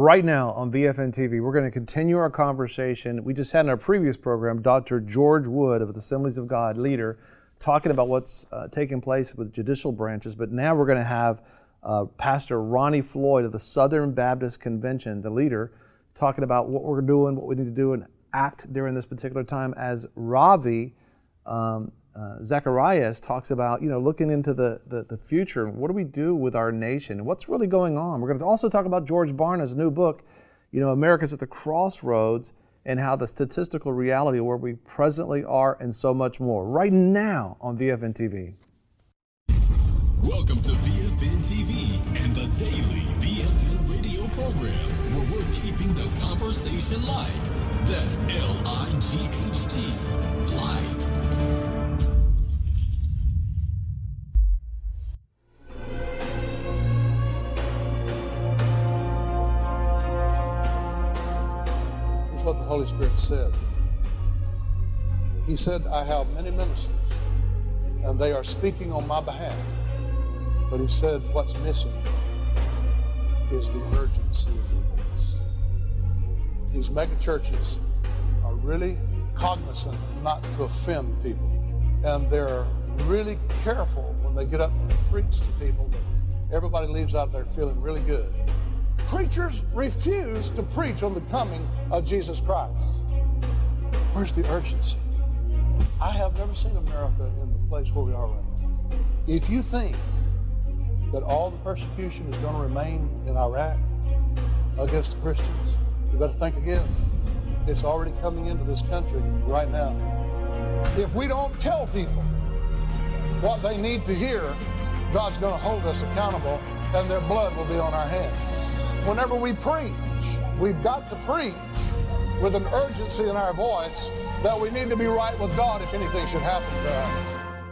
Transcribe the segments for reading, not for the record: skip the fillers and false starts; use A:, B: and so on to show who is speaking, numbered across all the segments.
A: right now on VFN TV. We're going to continue our conversation. We just had in our previous program Dr. George Wood of the Assemblies of God, leader, talking about what's taking place with judicial branches. But now we're going to have Pastor Ronnie Floyd of the Southern Baptist Convention, the leader, talking about what we're doing, what we need to do and act during this particular time, as Ravi Zacharias talks about, looking into the future. What do we do with our nation? And what's really going on? We're going to also talk about George Barna's new book, America's at the Crossroads, and how the statistical reality of where we presently are and so much more. Right now on VFN TV.
B: Welcome to VFN TV and the daily VFN radio program, where we're keeping the conversation light. That's LIGHT, light.
C: Here's what the Holy Spirit said. He said, I have many ministers, and they are speaking on my behalf. But he said, what's missing is the urgency of their voice. These mega churches are really cognizant not to offend people. And they're really careful when they get up and preach to people that everybody leaves out there feeling really good. Preachers refuse to preach on the coming of Jesus Christ. Where's the urgency? I have never seen America in the place where we are right now. If you think that all the persecution is going to remain in Iraq against the Christians, you better think again. It's already coming into this country right now. If we don't tell people what they need to hear, God's going to hold us accountable, and their blood will be on our hands. Whenever we preach, we've got to preach with an urgency in our voice that we need to be right with God if anything should happen to us.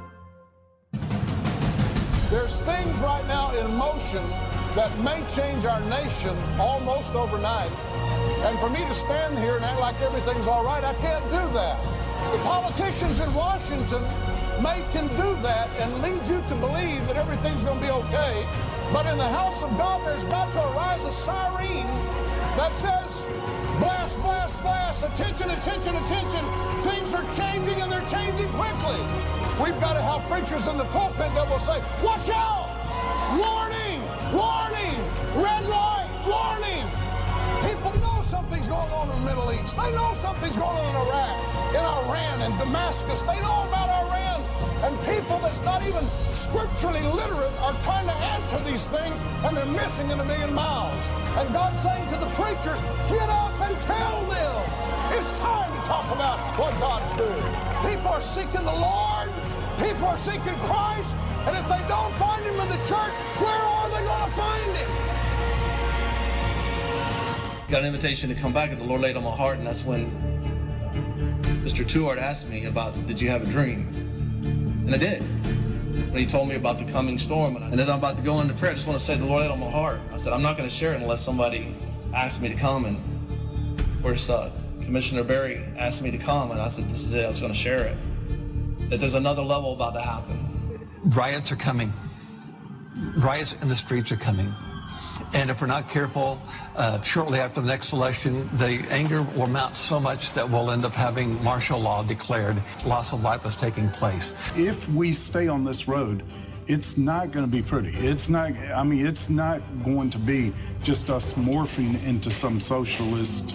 C: There's things right now in motion that may change our nation almost overnight. And for me to stand here and act like everything's all right, I can't do that. The politicians in Washington can do that and lead you to believe that everything's going to be okay. But in the house of God, there's got to arise a siren that says, blast, blast, blast, attention, attention, attention. Things are changing, and they're changing quickly. We've got to have preachers in the pulpit that will say, watch out! Warning! Warning! Red light! Warning! People know something's going on in the Middle East. They know something's going on in Iraq, in Iran, and Damascus. They know about Iran. And people that's not even scripturally literate are trying to answer these things, and they're missing in a million miles. And God's saying to the preachers, get up and tell them. It's time to talk about what God's doing. People are seeking the Lord. People are seeking Christ. And if they don't find Him in the church, where are they going to find Him?
D: Got an invitation to come back, and the Lord laid on my heart, and that's when Mr. Tuart asked me about, did you have a dream? And I did. That's when he told me about the coming storm. And as I'm about to go into prayer, I just want to say the Lord laid on my heart. I said, I'm not going to share it unless somebody asks me to come. And of course, Commissioner Berry asked me to come, and I said, this is it, I was going to share it. That there's another level about to happen.
E: Riots are coming. Riots in the streets are coming. And if we're not careful, shortly after the next election, the anger will mount so much that we'll end up having martial law declared. Loss of life is taking place.
F: If we stay on this road, it's not going to be pretty. It's not going to be just us morphing into some socialist,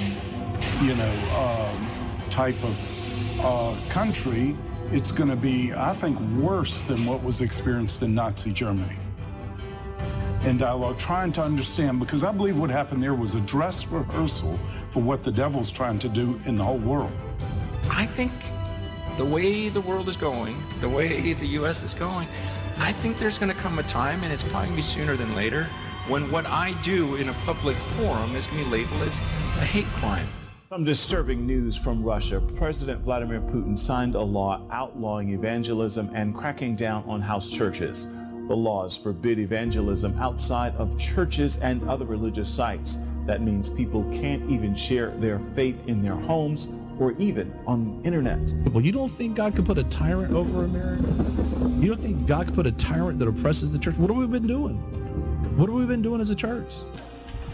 F: type of country. It's going to be, I think, worse than what was experienced in Nazi Germany. And I'm trying to understand, because I believe what happened there was a dress rehearsal for what the devil's trying to do in the whole world.
G: I think the way the world is going, the way the U.S. is going, I think there's going to come a time, and it's probably going to be sooner than later, when what I do in a public forum is going to be labeled as a hate crime.
H: Some disturbing news from Russia. President Vladimir Putin signed a law outlawing evangelism and cracking down on house churches. The laws forbid evangelism outside of churches and other religious sites. That means people can't even share their faith in their homes or even on the internet.
I: Well, you don't think God could put a tyrant over America? You don't think God could put a tyrant that oppresses the church? What have we been doing? What have we been doing as a church?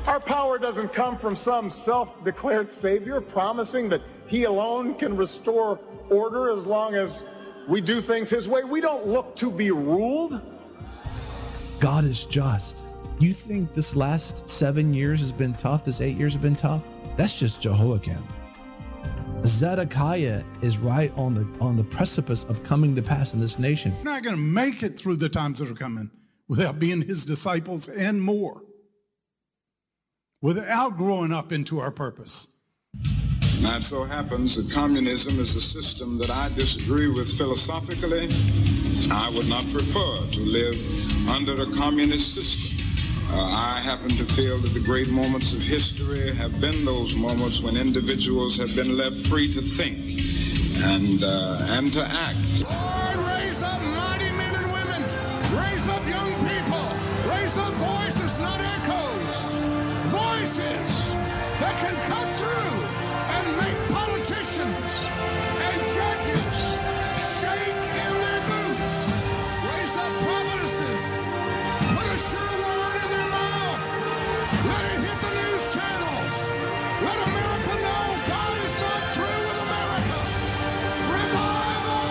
F: Our power doesn't come from some self-declared savior promising that he alone can restore order as long as we do things his way. We don't look to be ruled.
I: God is just. You think this last 7 years has been tough, this 8 years have been tough? That's just Jehoiakim. Zedekiah is right on the precipice of coming to pass in this nation.
F: We're not going to make it through the times that are coming without being his disciples and more, without growing up into our purpose.
J: Now it so happens that communism is a system that I disagree with philosophically. I would not prefer to live under a communist system. I happen to feel that the great moments of history have been those moments when individuals have been left free to think and to act.
C: Lord, raise up mighty men and women. Raise up young people. Raise up voices, not echoes. Voices that can cut through and make politicians and judges shake in their boots. Raise up prophetesses. Put a sure word in their mouth. Let it hit the news channels. Let America know God is not through with America. Revival!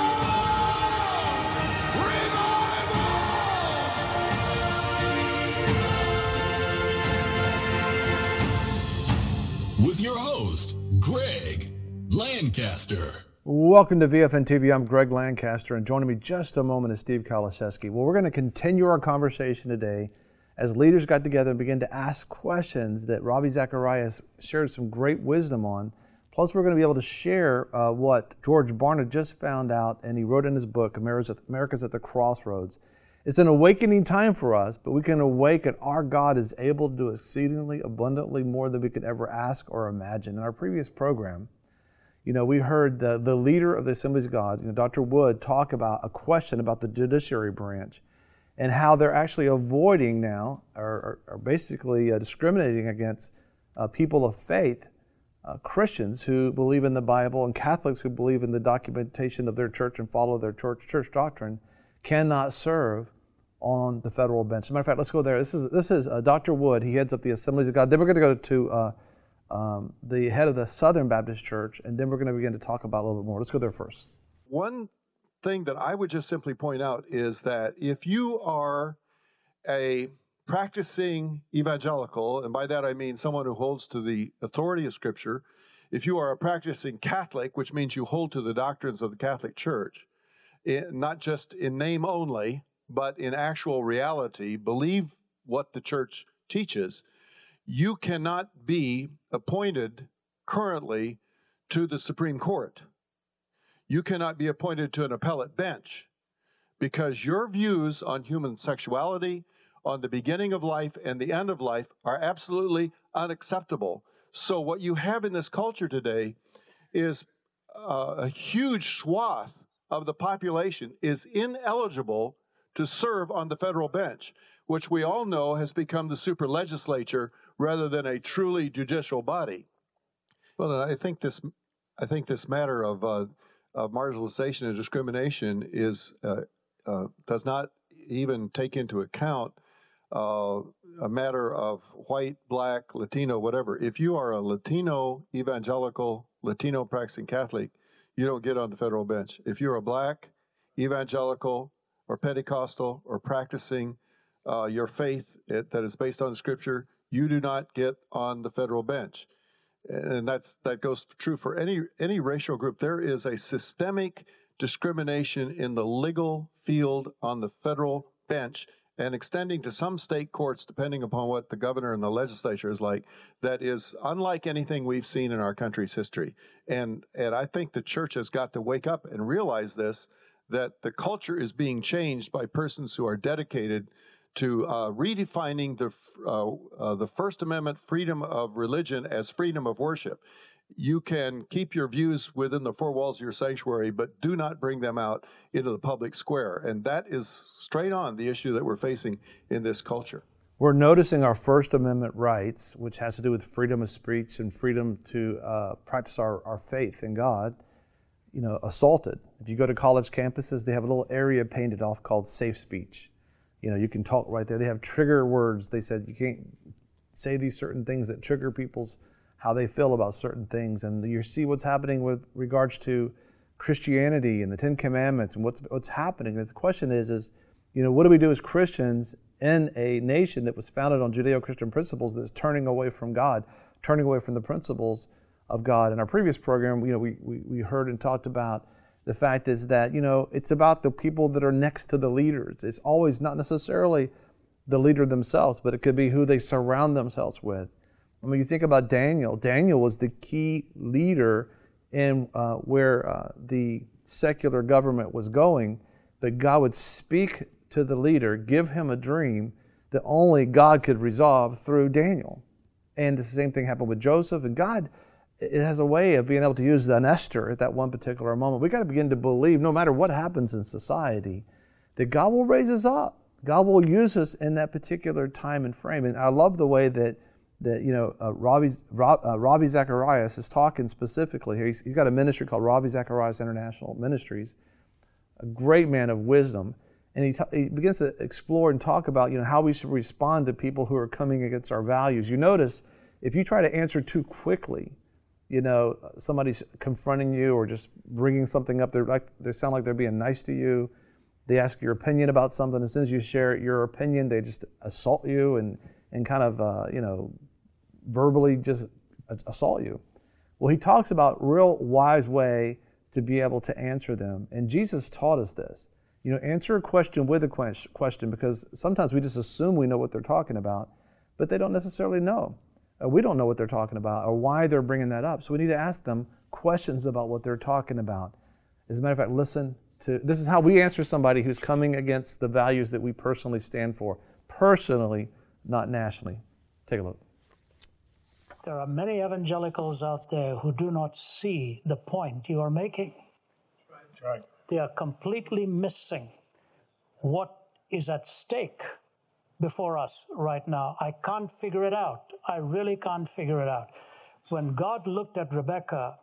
C: Revival!
B: With your host, Greg Lancaster.
A: Welcome to VFN TV. I'm Greg Lancaster, and joining me just a moment is Steve Kaliszewski. Well, we're going to continue our conversation today as leaders got together and began to ask questions that Ravi Zacharias shared some great wisdom on. Plus, we're going to be able to share what George Barna just found out, and he wrote in his book, America's at the Crossroads. It's an awakening time for us, but we can awaken. Our God is able to do exceedingly abundantly more than we could ever ask or imagine. In our previous program, we heard the leader of the Assemblies of God, Dr. Wood, talk about a question about the judiciary branch and how they're actually avoiding now, or basically discriminating against people of faith, Christians who believe in the Bible and Catholics who believe in the documentation of their church and follow their church doctrine, cannot serve on the federal bench. As a matter of fact, let's go there. This is Dr. Wood. He heads up the Assemblies of God. Then we're going to go to the head of the Southern Baptist Church, and then we're going to begin to talk about a little bit more. Let's go there first.
K: One thing that I would just simply point out is that if you are a practicing evangelical, and by that I mean someone who holds to the authority of Scripture, if you are a practicing Catholic, which means you hold to the doctrines of the Catholic Church, not just in name only, but in actual reality, believe what the church teaches, you cannot be appointed currently to the Supreme Court. You cannot be appointed to an appellate bench because your views on human sexuality, on the beginning of life and the end of life are absolutely unacceptable. So what you have in this culture today is a huge swath of the population is ineligible to serve on the federal bench, which we all know has become the super legislature rather than a truly judicial body. Well, I think this matter of marginalization and discrimination does not even take into account a matter of white, black, Latino, whatever. If you are a Latino evangelical, Latino practicing Catholic, you don't get on the federal bench. If you're a black evangelical or Pentecostal or practicing your faith that is based on Scripture, you do not get on the federal bench. And that goes true for any racial group. There is a systemic discrimination in the legal field on the federal bench and extending to some state courts, depending upon what the governor and the legislature is like, that is unlike anything we've seen in our country's history. And I think the church has got to wake up and realize this, that the culture is being changed by persons who are dedicated to redefining the First Amendment freedom of religion as freedom of worship. You can keep your views within the four walls of your sanctuary, but do not bring them out into the public square. And that is straight on the issue that we're facing in this culture.
A: We're noticing our First Amendment rights, which has to do with freedom of speech and freedom to practice our faith in God, assaulted. If you go to college campuses, they have a little area painted off called safe speech. You can talk right there. They have trigger words. They said you can't say these certain things that trigger people's how they feel about certain things. And you see what's happening with regards to Christianity and the Ten Commandments and what's happening. And the question is, what do we do as Christians in a nation that was founded on Judeo-Christian principles that's turning away from God, turning away from the principles of God? In our previous program, we heard and talked about the fact is that, it's about the people that are next to the leaders. It's always not necessarily the leader themselves, but it could be who they surround themselves with. I mean, you think about Daniel. Daniel was the key leader in where the secular government was going, but God would speak to the leader, give him a dream that only God could resolve through Daniel. And the same thing happened with Joseph. And God, it has a way of being able to use an Esther at that one particular moment. We got to begin to believe, no matter what happens in society, that God will raise us up. God will use us in that particular time and frame. And I love the way that Ravi Zacharias is talking specifically here. He's got a ministry called Ravi Zacharias International Ministries, a great man of wisdom. And he begins to explore and talk about how we should respond to people who are coming against our values. You notice, if you try to answer too quickly, somebody's confronting you or just bringing something up, they sound like they're being nice to you. They ask your opinion about something. As soon as you share your opinion, they just assault you and kind of, verbally just assault you. Well, he talks about a real wise way to be able to answer them. And Jesus taught us this. Answer a question with a question, because sometimes we just assume we know what they're talking about, but they don't necessarily know. We don't know what they're talking about or why they're bringing that up. So we need to ask them questions about what they're talking about. As a matter of fact, this is how we answer somebody who's coming against the values that we personally stand for. Personally, not nationally. Take a look.
L: There are many evangelicals out there who do not see the point you are making. That's right. They are completely missing what is at stake before us right now. I can't figure it out. I really can't figure it out. When God looked at Rebecca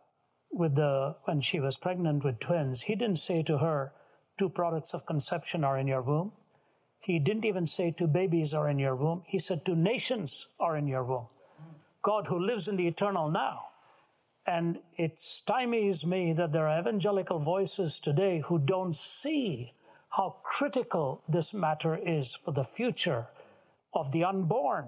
L: when she was pregnant with twins, he didn't say to her, 2 products of conception are in your womb. He didn't even say 2 babies are in your womb. He said 2 nations are in your womb. God who lives in the eternal now. And it stymies me that there are evangelical voices today who don't see how critical this matter is for the future of the unborn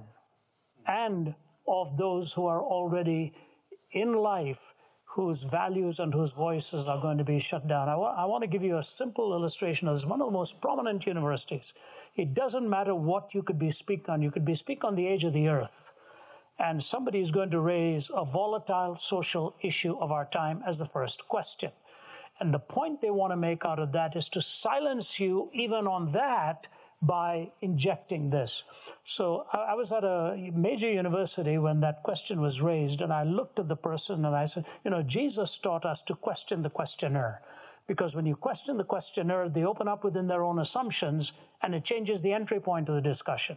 L: and of those who are already in life, whose values and whose voices are going to be shut down. I want to give you a simple illustration of this. One of the most prominent universities. It doesn't matter what you could be speaking on. You could be speaking on the age of the earth, and somebody is going to raise a volatile social issue of our time as the first question. And the point they want to make out of that is to silence you even on that by injecting this. So I was at a major university when that question was raised, and I looked at the person and I said, Jesus taught us to question the questioner. Because when you question the questioner, they open up within their own assumptions, and it changes the entry point of the discussion.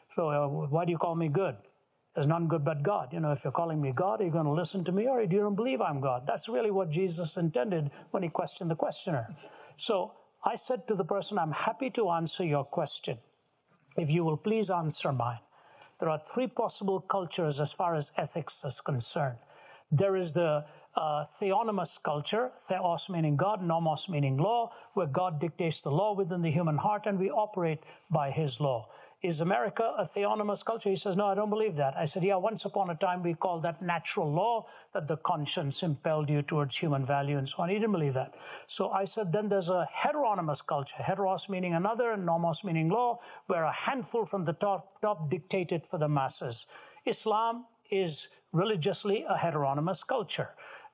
L: So why do you call me good? There's none good but God. If you're calling me God, are you going to listen to me, or do you don't believe I'm God? That's really what Jesus intended when he questioned the questioner. So I said to the person, I'm happy to answer your question, if you will please answer mine. There are 3 possible cultures as far as ethics is concerned. There is the theonomous culture, theos meaning God, nomos meaning law, where God dictates the law within the human heart and we operate by his law. Is America a theonomous culture? He says, no, I don't believe that. I said, yeah, once upon a time we called that natural law, that the conscience impelled you towards human value and so on. He didn't believe that. So I said, then there's a heteronomous culture, heteros meaning another and nomos meaning law, where a handful from the top dictated for the masses. Islam is religiously a heteronomous culture.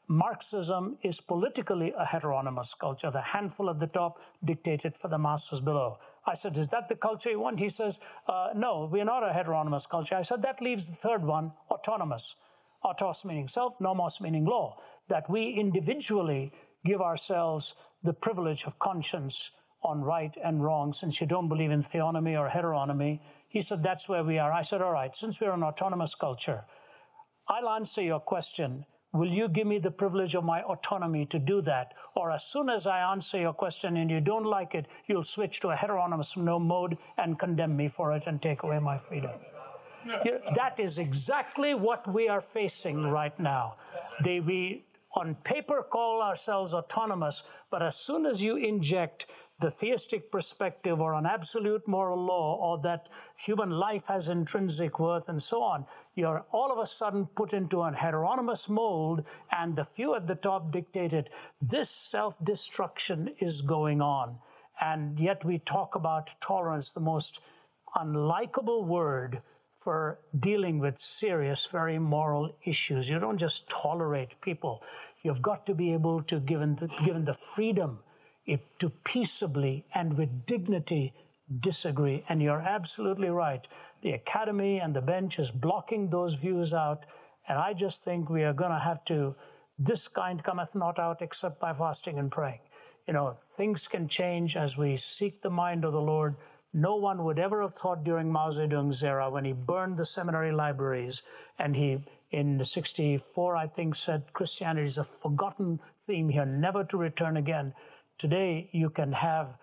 L: Marxism is politically a heteronomous culture. The handful at the top dictated for the masses below. I said, is that the culture you want? He says, no, we're not a heteronomous culture. I said, that leaves the third one, autonomous. Autos meaning self, nomos meaning law. That we individually give ourselves the privilege of conscience on right and wrong, since you don't believe in theonomy or heteronomy. He said, that's where we are. I said, all right, since we're an autonomous culture, I'll answer your question. Will you give me the privilege of my autonomy to do that? Or as soon as I answer your question and you don't like it, you'll switch to a heteronomous no mode and condemn me for it and take away my freedom. That is exactly what we are facing right now. We, on paper, call ourselves autonomous, but as soon as you inject the theistic perspective or an absolute moral law or that human life has intrinsic worth and so on, you're all of a sudden put into an heteronomous mold, and the few at the top dictate it. This self-destruction is going on, and yet we talk about tolerance, the most unlikable word for dealing with serious, very moral issues. You don't just tolerate people. You've got to be able to, given the freedom, to peaceably and with dignity disagree. And you're absolutely right. The academy and the bench is blocking those views out. And I just think we are going to have to, this kind cometh not out except by fasting and praying. You know, things can change as we seek the mind of the Lord. No one would ever have thought during Mao Zedong's era, when he burned the seminary libraries, and he, in 1964, I think, said Christianity is a forgotten theme here, never to return again. Today, you can have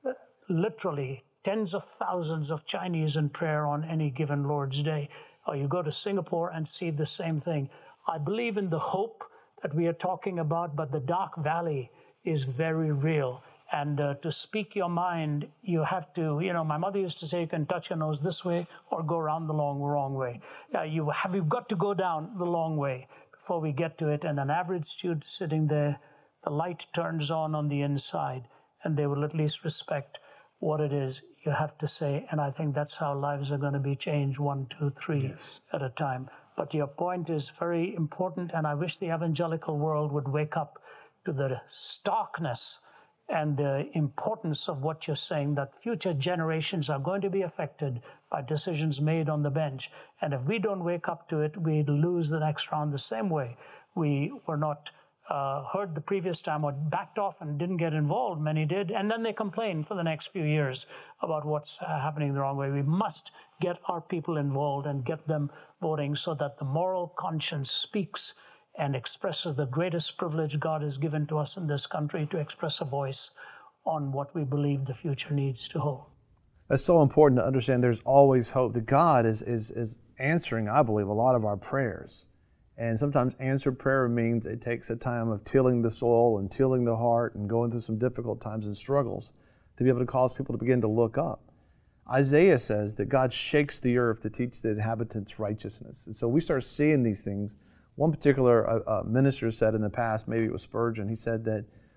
L: literally tens of thousands of Chinese in prayer on any given Lord's Day. Or you go to Singapore and see the same thing. I believe in the hope that we are talking about, but the dark valley is very real. And to speak your mind, you have to, you know, my mother used to say, you can touch your nose this way or go around the wrong way. You've got to go down the long way before we get to it. And an average student sitting there, the light turns on the inside, and they will at least respect what it is you have to say. And I think that's how lives are going to be changed 1, 2, 3 at a time. But your point is very important, and I wish the evangelical world would wake up to the starkness and the importance of what you're saying, that future generations are going to be affected by decisions made on the bench. And if we don't wake up to it, we lose the next round the same way. We were not heard the previous time or backed off and didn't get involved. Many did. And then they complained for the next few years about what's happening the wrong way. We must get our people involved and get them voting so that the moral conscience speaks and expresses the greatest privilege God has given to us in this country, to express a voice on what we believe the future needs to hold.
A: That's so important to understand. There's always hope. That God is answering, I believe, a lot of our prayers. And sometimes answered prayer means it takes a time of tilling the soil and tilling the heart and going through some difficult times and struggles to be able to cause people to begin to look up. Isaiah says that God shakes the earth to teach the inhabitants righteousness. And so we start seeing these things. One particular minister said in the past, maybe it was Spurgeon, he said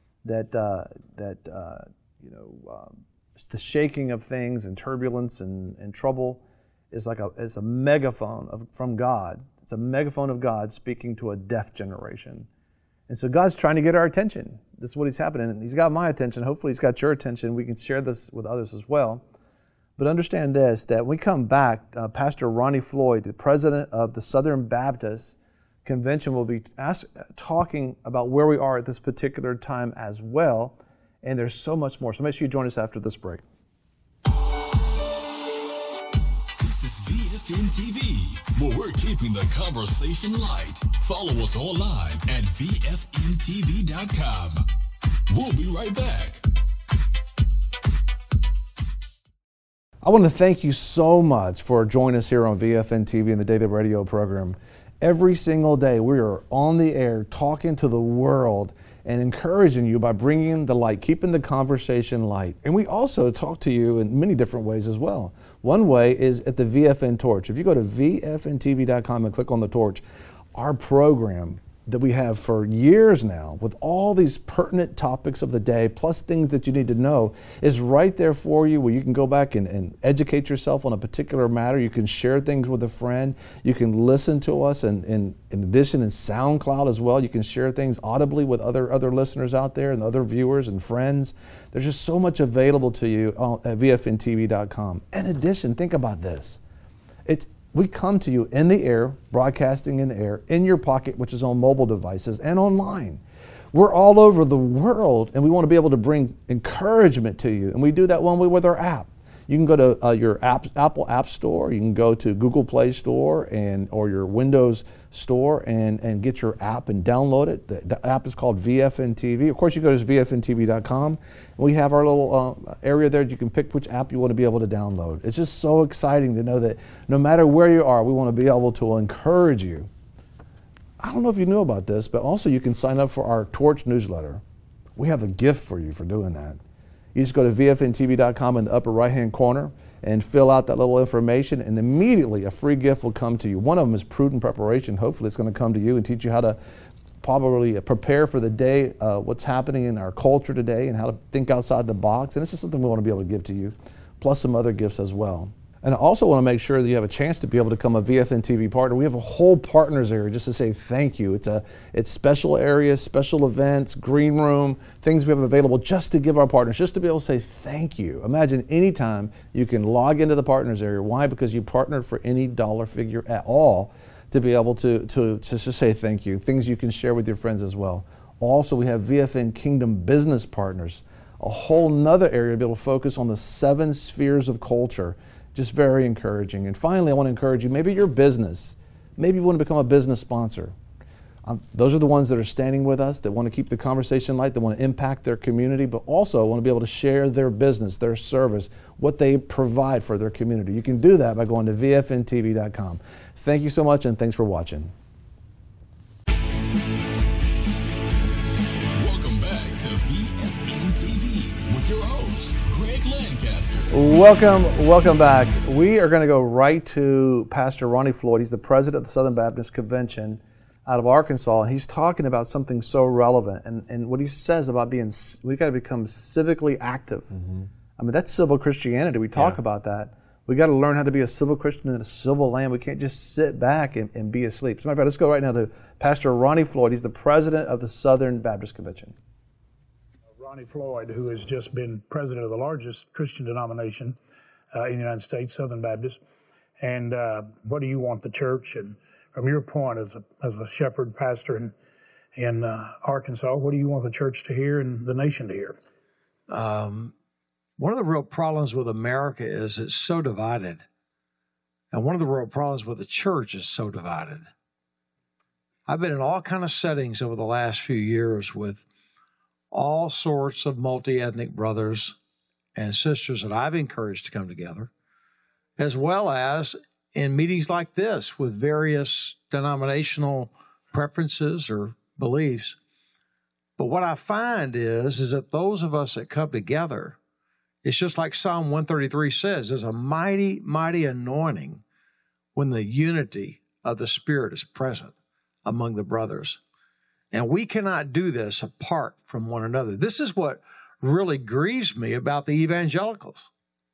A: that the shaking of things and turbulence and trouble is like a megaphone from God. It's a megaphone of God speaking to a deaf generation. And so God's trying to get our attention. This is what He's happening. And He's got my attention. Hopefully He's got your attention. We can share this with others as well. But understand this, that when we come back, Pastor Ronnie Floyd, the president of the Southern Baptist Convention, will be talking about where we are at this particular time as well. And there's so much more. So make sure you join us after this break.
B: This is VFN TV, where we're keeping the conversation light. Follow us online at VFNTV.com. We'll be right back.
A: I want to thank you so much for joining us here on VFN TV and the Daily Radio program. Every single day we are on the air talking to the world and encouraging you by bringing the light, keeping the conversation light. And we also talk to you in many different ways as well. One way is at the VFN Torch. If you go to VFNTV.com and click on the torch, our program that we have for years now with all these pertinent topics of the day, plus things that you need to know, is right there for you, where you can go back and educate yourself on a particular matter. You can share things with a friend. You can listen to us, and in addition in SoundCloud as well. You can share things audibly with other listeners out there and other viewers and friends. There's just so much available to you at VFNTV.com. In addition, think about this. We come to you in the air, broadcasting in the air, in your pocket, which is on mobile devices, and online. We're all over the world, and we want to be able to bring encouragement to you. And we do that one way with our app. You can go to your Apple App Store. You can go to Google Play Store or your Windows Store and get your app and download it. The app is called VFN TV. Of course, you go to VFNTV.com. And we have our little area there. You can pick which app you want to be able to download. It's just so exciting to know that no matter where you are, we want to be able to encourage you. I don't know if you knew about this, but also you can sign up for our Torch newsletter. We have a gift for you for doing that. You just go to VFNTV.com in the upper right-hand corner and fill out that little information, and immediately a free gift will come to you. One of them is Prudent Preparation. Hopefully it's going to come to you and teach you how to probably prepare for the day, what's happening in our culture today, and how to think outside the box. And this is something we want to be able to give to you, plus some other gifts as well. And I also want to make sure that you have a chance to be able to become a VFN TV partner. We have a whole partners area just to say thank you. It's special areas, special events, green room, things we have available just to give our partners, just to be able to say thank you. Imagine anytime you can log into the partners area. Why? Because you partnered for any dollar figure at all to be able to just say thank you. Things you can share with your friends as well. Also, we have VFN Kingdom Business Partners, a whole nother area to be able to focus on the 7 spheres of culture. Just very encouraging. And finally, I want to encourage you, maybe your business, maybe you want to become a business sponsor. Those are the ones that are standing with us, that want to keep the conversation light, that want to impact their community, but also want to be able to share their business, their service, what they provide for their community. You can do that by going to VFNTV.com. Thank you so much, and thanks for watching.
B: Welcome back to VFN TV with your host, Greg Lancaster.
A: Welcome back. We are going to go right to Pastor Ronnie Floyd. He's the president of the Southern Baptist Convention out of Arkansas, and he's talking about something so relevant. And what he says about we've got to become civically active. Mm-hmm. I mean, that's civil Christianity. We talk about that. We got to learn how to be a civil Christian in a civil land. We can't just sit back and be asleep. So, let's go right now to Pastor Ronnie Floyd. He's the president of the Southern Baptist Convention.
M: Ronnie Floyd, who has just been president of the largest Christian denomination in the United States, Southern Baptist. And what do you want the church, and from your point as a shepherd pastor in Arkansas, what do you want the church to hear and the nation to hear?
N: One of the real problems with America is it's so divided. And one of the real problems with the church is so divided. I've been in all kinds of settings over the last few years with all sorts of multi-ethnic brothers and sisters that I've encouraged to come together, as well as in meetings like this with various denominational preferences or beliefs. But what I find is that those of us that come together, it's just like Psalm 133 says, there's a mighty, mighty anointing when the unity of the Spirit is present among the brothers. And we cannot do this apart from one another. This is what really grieves me about the evangelicals,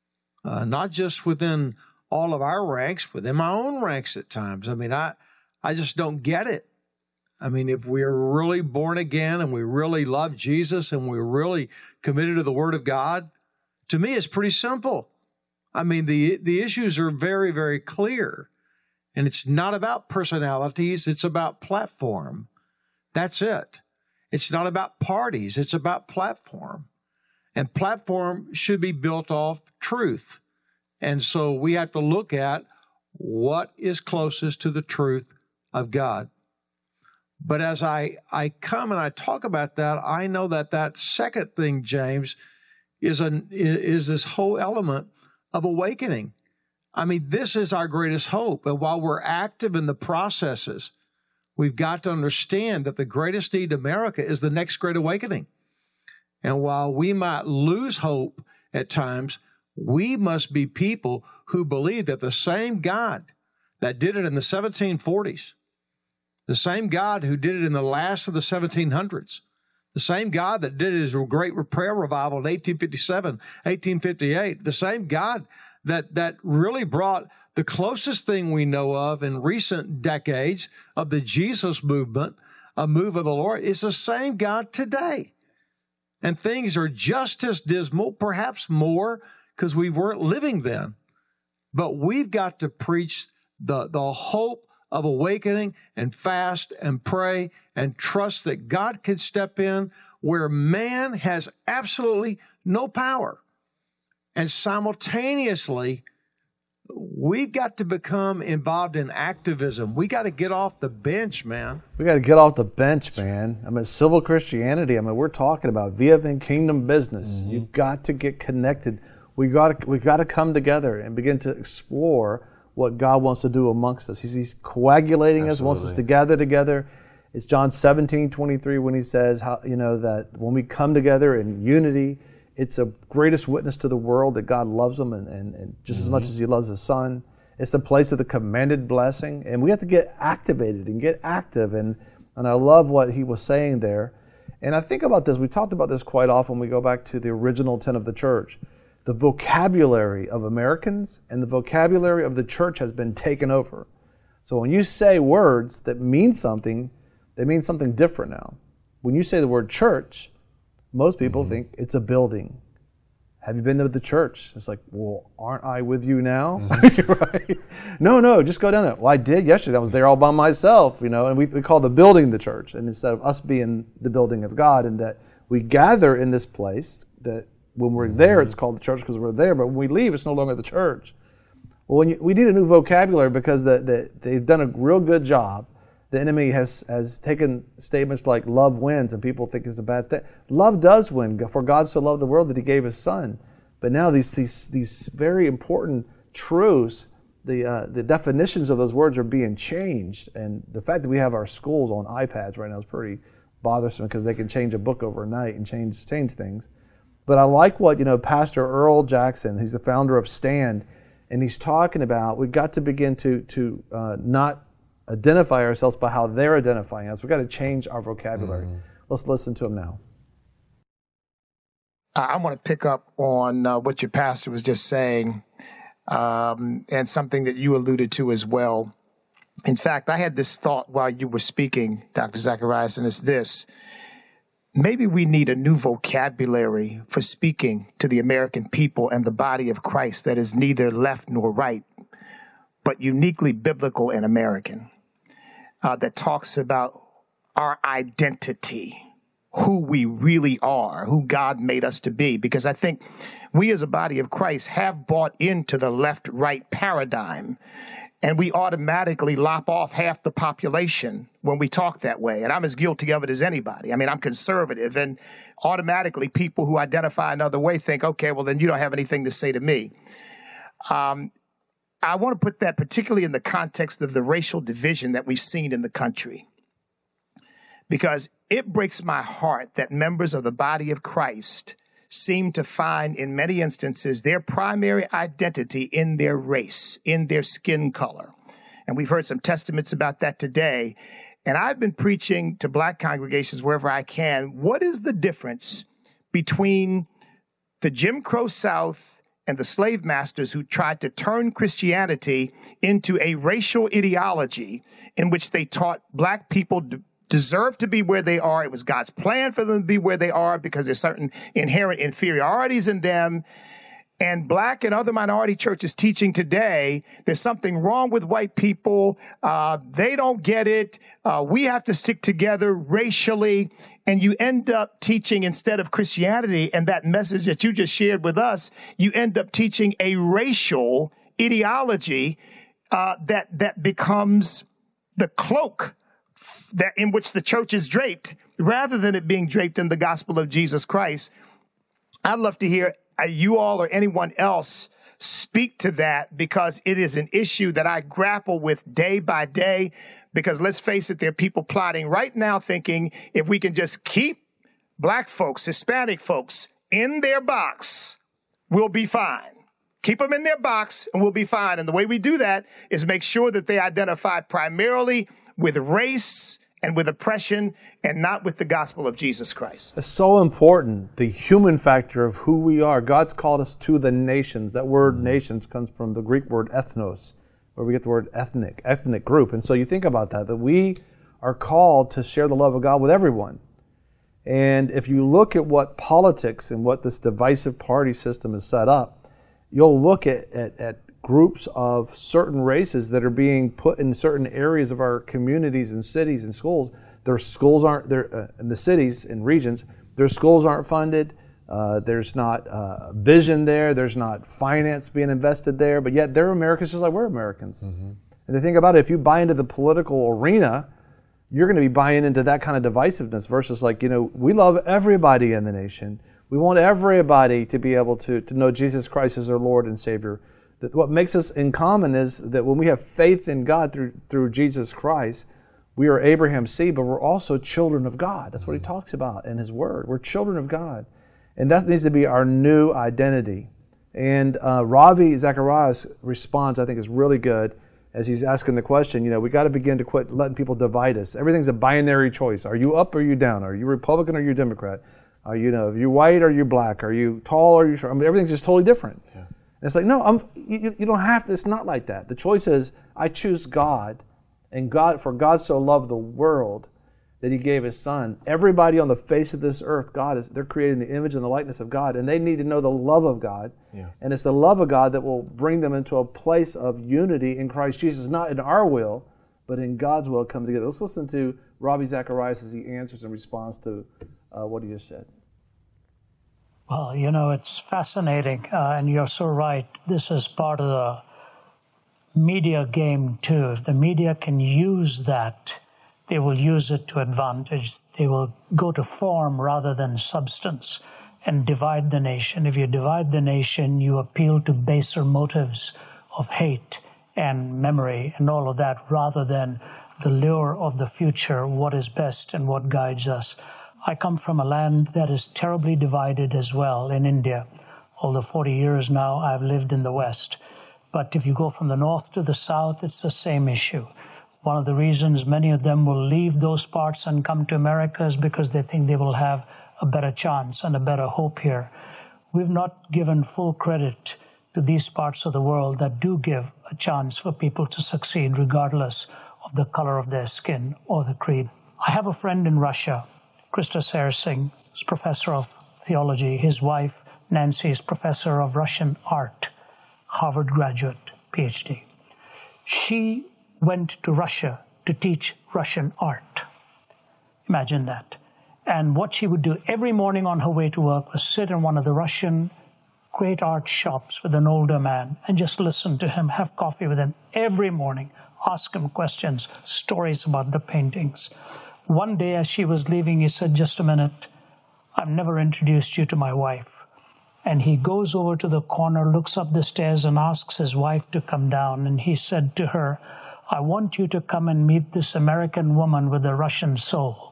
N: not just within all of our ranks, within my own ranks at times. I mean, I just don't get it. I mean, if we're really born again and we really love Jesus and we're really committed to the Word of God, to me, it's pretty simple. I mean, the issues are very, very clear. And it's not about personalities, it's about platform. That's it. It's not about parties, it's about platform. And platform should be built off truth. And so we have to look at what is closest to the truth of God. But as I come and I talk about that, I know that second thing, James, is this whole element of awakening. I mean, this is our greatest hope. And while we're active in the processes, we've got to understand that the greatest need in America is the next great awakening. And while we might lose hope at times, we must be people who believe that the same God that did it in the 1740s, the same God who did it in the last of the 1700s, the same God that did his great prayer revival in 1857, 1858, the same God that really brought the closest thing we know of in recent decades of the Jesus movement, a move of the Lord, is the same God today. And things are just as dismal, perhaps more, because we weren't living then. But we've got to preach the hope of awakening and fast and pray and trust that God can step in where man has absolutely no power. And simultaneously, we've got to become involved in activism. We got to get off the bench, man.
A: We got to get off the bench, man. I mean, civil Christianity. I mean, we're talking about VFN kingdom business. You've got to get connected. We got to come together and begin to explore what God wants to do amongst us. He's coagulating us, wants us to gather together. It's John 17:23 when he says, how, that when we come together in unity, it's a greatest witness to the world that God loves them and just as much as he loves his son. It's the place of the commanded blessing. And we have to get activated and get active. And I love what he was saying there. And I think about this. We talked about this quite often when we go back to the original intent of the church. The vocabulary of Americans and the vocabulary of the church has been taken over. So when you say words that mean something, they mean something different now. When you say the word church, most people think it's a building. Have you been to the church? It's like, well, aren't I with you now? Right? No, just go down there. Well, I did yesterday. I was there all by myself, and we call the building the church. And instead of us being the building of God, and that we gather in this place, that when we're there, it's called the church because we're there, but when we leave, it's no longer the church. Well, we need a new vocabulary because they've done a real good job. The enemy has taken statements like love wins, and people think it's a bad thing. Love does win, for God so loved the world that he gave his son. But now these very important truths, the definitions of those words are being changed. And the fact that we have our schools on iPads right now is pretty bothersome because they can change a book overnight and change things. But I like what Pastor Earl Jackson, he's the founder of Stand, and he's talking about we've got to begin to not identify ourselves by how they're identifying us. We've got to change our vocabulary. Let's listen to him now.
O: I want to pick up on what your pastor was just saying and something that you alluded to as well. In fact, I had this thought while you were speaking, Dr. Zacharias, and it's this. Maybe we need a new vocabulary for speaking to the American people and the body of Christ that is neither left nor right, but uniquely biblical and American, that talks about our identity, who we really are, who God made us to be. Because I think we as a body of Christ have bought into the left-right paradigm, and we automatically lop off half the population when we talk that way. And I'm as guilty of it as anybody. I mean, I'm conservative, and automatically people who identify another way think, okay, well, then you don't have anything to say to me. I want to put that particularly in the context of the racial division that we've seen in the country, because it breaks my heart that members of the body of Christ seem to find in many instances their primary identity in their race, in their skin color. And we've heard some testaments about that today. And I've been preaching to black congregations wherever I can. What is the difference between the Jim Crow South and the slave masters who tried to turn Christianity into a racial ideology in which they taught black people deserve to be where they are? It was God's plan for them to be where they are because there's certain inherent inferiorities in them. And black and other minority churches teaching today, there's something wrong with white people. They don't get it. We have to stick together racially. And you end up teaching, instead of Christianity and that message that you just shared with us, you end up teaching a racial ideology that becomes the cloak that in which the church is draped, rather than it being draped in the gospel of Jesus Christ. I'd love to hear you all or anyone else speak to that, because it is an issue that I grapple with day by day. Because let's face it, there are people plotting right now thinking if we can just keep black folks, Hispanic folks in their box, we'll be fine. Keep them in their box and we'll be fine. And the way we do that is make sure that they identify primarily with race and with oppression and not with the gospel of Jesus Christ.
A: It's so important, the human factor of who we are. God's called us to the nations. That word nations comes from the Greek word ethnos, where we get the word ethnic group. And so you think about that we are called to share the love of God with everyone. And if you look at what politics and what this divisive party system is set up, you'll look at groups of certain races that are being put in certain areas of our communities and cities and schools. Their schools aren't there in the cities and regions. Their schools aren't funded. There's not vision there. There's not finance being invested there. But yet they're Americans just like we're Americans. And the thing about it, if you buy into the political arena, you're going to be buying into that kind of divisiveness versus like, we love everybody in the nation. We want everybody to be able to know Jesus Christ as their Lord and Savior. That what makes us in common is that when we have faith in God through Jesus Christ, we are Abraham's seed, but we're also children of God. That's what he talks about in his word. We're children of God. And that needs to be our new identity. And Ravi Zacharias' response, I think, is really good as he's asking the question, we got to begin to quit letting people divide us. Everything's a binary choice. Are you up or are you down? Are you Republican or are you Democrat? Are you white or are you black? Are you tall or are you short? I mean, everything's just totally different. Yeah. And it's like, no, you don't have to. It's not like that. The choice is, I choose God, and for God so loved the world that he gave his son. Everybody on the face of this earth, they're created in the image and the likeness of God, and they need to know the love of God. Yeah. And it's the love of God that will bring them into a place of unity in Christ Jesus, not in our will, but in God's will come together. Let's listen to Ravi Zacharias as he answers in response to what he just said.
L: Well, it's fascinating, and you're so right. This is part of the media game, too. If the media can use that, they will use it to advantage. They will go to form rather than substance and divide the nation. If you divide the nation, you appeal to baser motives of hate and memory and all of that rather than the lure of the future, what is best and what guides us. I come from a land that is terribly divided as well in India. Although 40 years now I've lived in the West. But if you go from the north to the south, it's the same issue. One of the reasons many of them will leave those parts and come to America is because they think they will have a better chance and a better hope here. We've not given full credit to these parts of the world that do give a chance for people to succeed regardless of the color of their skin or the creed. I have a friend in Russia, Krista Sersing, who's professor of theology. His wife, Nancy, is professor of Russian art, Harvard graduate, PhD. She went to Russia to teach Russian art. Imagine that. And what she would do every morning on her way to work was sit in one of the Russian great art shops with an older man and just listen to him, have coffee with him every morning, ask him questions, stories about the paintings. One day as she was leaving, he said, "Just a minute, I've never introduced you to my wife." And he goes over to the corner, looks up the stairs and asks his wife to come down. And he said to her, "I want you to come and meet this American woman with a Russian soul."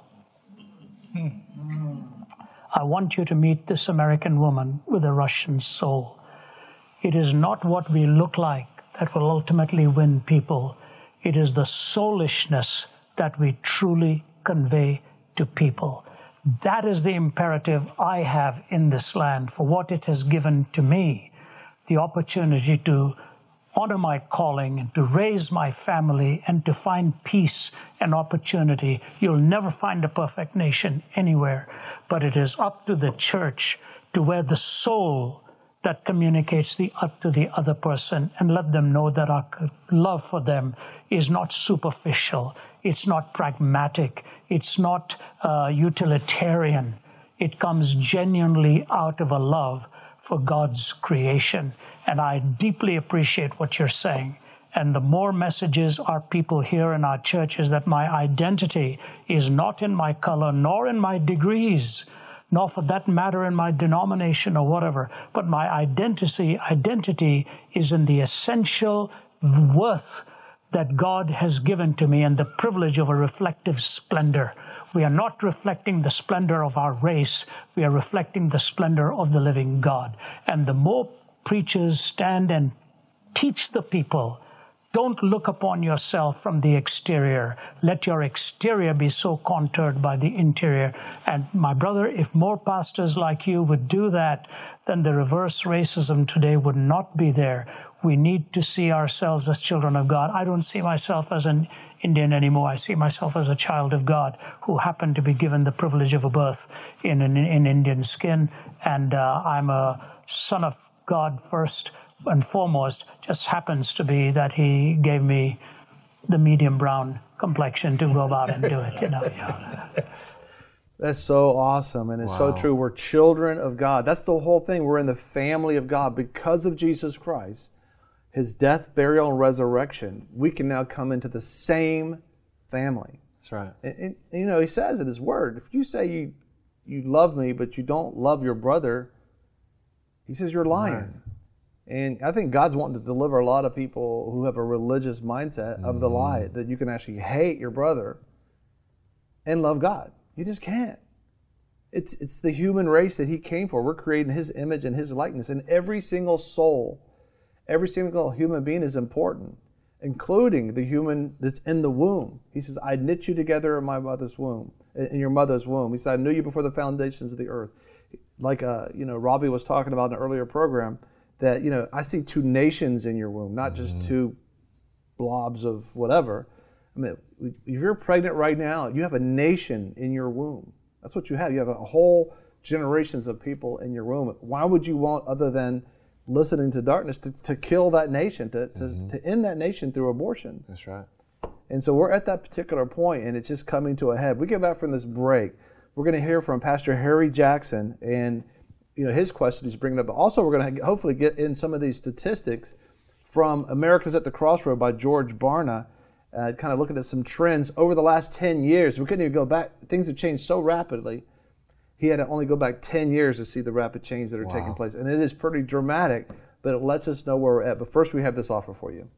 L: I want you to meet this American woman with a Russian soul. It is not what we look like that will ultimately win people. It is the soulishness that we truly convey to people. That is the imperative I have in this land for what it has given to me, the opportunity to honor my calling and to raise my family and to find peace and opportunity. You'll never find a perfect nation anywhere, but it is up to the church to wear the soul that communicates to the other person and let them know that our love for them is not superficial, it's not pragmatic, it's not utilitarian. It comes genuinely out of a love for God's creation. And I deeply appreciate what you're saying. And the more messages our people hear in our churches that my identity is not in my color, nor in my degrees, nor for that matter in my denomination or whatever, but my identity is in the essential worth that God has given to me and the privilege of a reflective splendor. We are not reflecting the splendor of our race. We are reflecting the splendor of the living God. And the more preachers stand and teach the people, don't look upon yourself from the exterior. Let your exterior be so contoured by the interior. And my brother, if more pastors like you would do that, then the reverse racism today would not be there. We need to see ourselves as children of God. I don't see myself as an Indian anymore. I see myself as a child of God who happened to be given the privilege of a birth in Indian skin. And I'm a son of God first and foremost. Just happens to be that he gave me the medium brown complexion to go about and do it,
A: That's so awesome, and it's so true. We're children of God. That's the whole thing. We're in the family of God because of Jesus Christ, His death, burial, and resurrection. We can now come into the same family.
P: That's right.
A: And you know, He says in His Word, if you say you love me, but you don't love your brother, He says you're lying. Right. And I think God's wanting to deliver a lot of people who have a religious mindset of the lie that you can actually hate your brother and love God. You just can't. It's the human race that He came for. We're created in His image and His likeness. And every single soul, every single human being is important, including the human that's in the womb. He says, I knit you together in my mother's womb, in your mother's womb. He said, I knew you before the foundations of the earth. Like, Robbie was talking about in an earlier program, that, I see two nations in your womb, not just two blobs of whatever. I mean, if you're pregnant right now, you have a nation in your womb. That's what you have. You have a whole generations of people in your womb. Why would you want, other than listening to darkness, to kill that nation, to end that nation through abortion?
P: That's right.
A: And so we're at that particular point, and it's just coming to a head. We get back from this break, we're going to hear from Pastor Harry Jackson, and his question he's bringing up. But also, we're going to hopefully get in some of these statistics from America's at the Crossroad by George Barna, kind of looking at some trends over the last 10 years. We couldn't even go back. Things have changed so rapidly. He had to only go back 10 years to see the rapid change that are taking place. And it is pretty dramatic, but it lets us know where we're at. But first, we have this offer for you.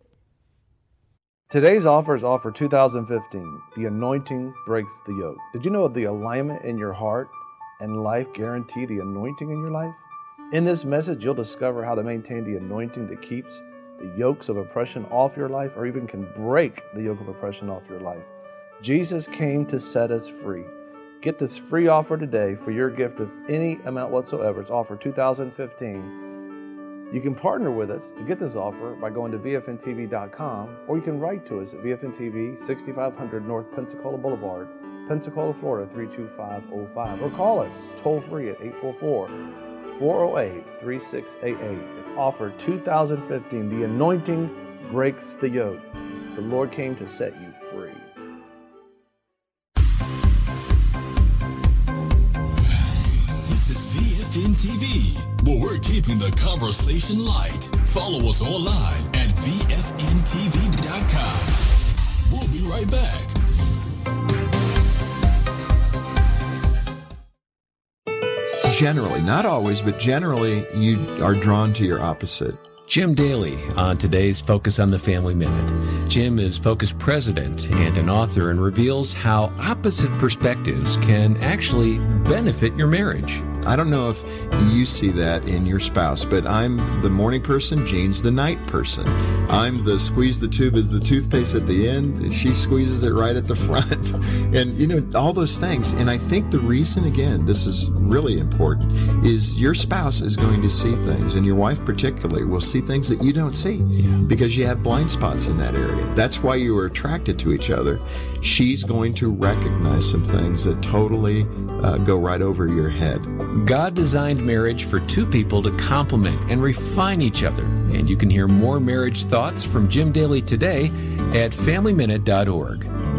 A: Today's offer is offer 2015. The anointing breaks the yoke. Did you know the alignment in your heart and life guarantee the anointing in your life? In this message, you'll discover how to maintain the anointing that keeps the yokes of oppression off your life, or even can break the yoke of oppression off your life. Jesus came to set us free. Get this free offer today for your gift of any amount whatsoever. It's offer 2015. You can partner with us to get this offer by going to VFNTV.com, or you can write to us at VFN-TV, 6500 North Pensacola Boulevard, Pensacola, Florida 32505, or call us toll free at 844-408-3688. It's offer 2015. The anointing breaks the yoke. The Lord came to set you free.
B: This is VFN TV, where we're keeping the conversation light. Follow us online at VFNTV.com. We'll be right back.
Q: Generally, not always, but generally, you are drawn to your opposite.
R: Jim Daly on today's Focus on the Family Minute. Jim is Focus president and an author, and reveals how opposite perspectives can actually benefit your marriage.
Q: I don't know if you see that in your spouse, but I'm the morning person, Jean's the night person. I'm the squeeze the tube of the toothpaste at the end, and she squeezes it right at the front. And, all those things. And I think the reason, again, this is really important, is your spouse is going to see things, and your wife particularly will see things that you don't see because you have blind spots in that area. That's why you are attracted to each other. She's going to recognize some things that totally go right over your head.
R: God designed marriage for two people to complement and refine each other. And you can hear more marriage thoughts from Jim Daly today at FamilyMinute.org.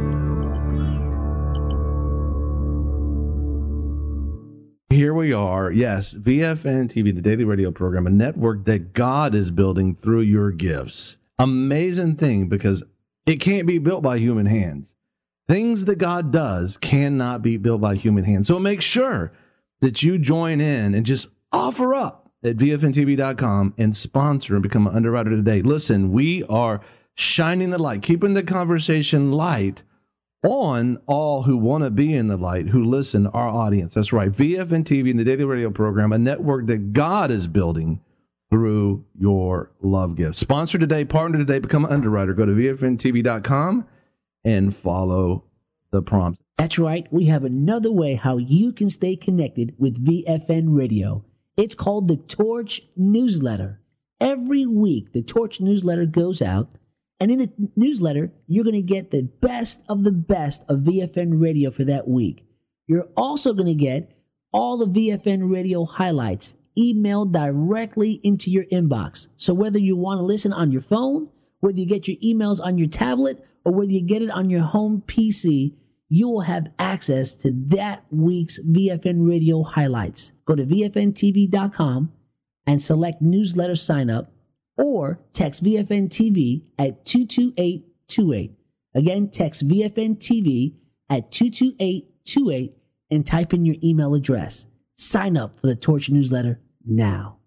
A: Here we are, yes, VFN TV, the daily radio program, a network that God is building through your gifts. Amazing thing, because it can't be built by human hands. Things that God does cannot be built by human hands. So make sure that you join in and just offer up at VFNTV.com and sponsor and become an underwriter today. Listen, we are shining the light, keeping the conversation light on all who want to be in the light, who listen to our audience. That's right, VFN-TV and the daily radio program, a network that God is building through your love gift. Sponsor today, partner today, become an underwriter. Go to VFNTV.com and follow the prompts.
S: That's right. We have another way how you can stay connected with VFN Radio. It's called the Torch Newsletter. Every week, the Torch Newsletter goes out, and in the newsletter, you're going to get the best of VFN Radio for that week. You're also going to get all the VFN Radio highlights emailed directly into your inbox. So whether you want to listen on your phone, whether you get your emails on your tablet, or whether you get it on your home PC, you will have access to that week's VFN Radio highlights. Go to VFNTV.com and select newsletter sign up, or text VFN TV at 22828. Again, text VFN TV at 22828 and type in your email address. Sign up for the Torch newsletter now.